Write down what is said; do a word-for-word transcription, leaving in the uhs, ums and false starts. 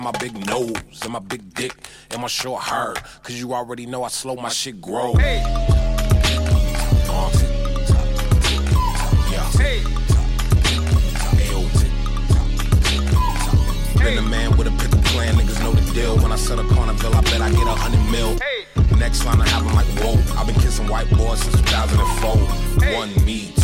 My big nose and my big dick and my short hair, cause you already know I slow my shit grow. Hey. Uh, yeah. Hey. Been a man with a pickle plan, niggas know the deal. When I set a carnival, I bet I get a hundred mil. Hey. Next line I have, I'm like, whoa. I've been kissing white boys since two thousand four. Hey. One me.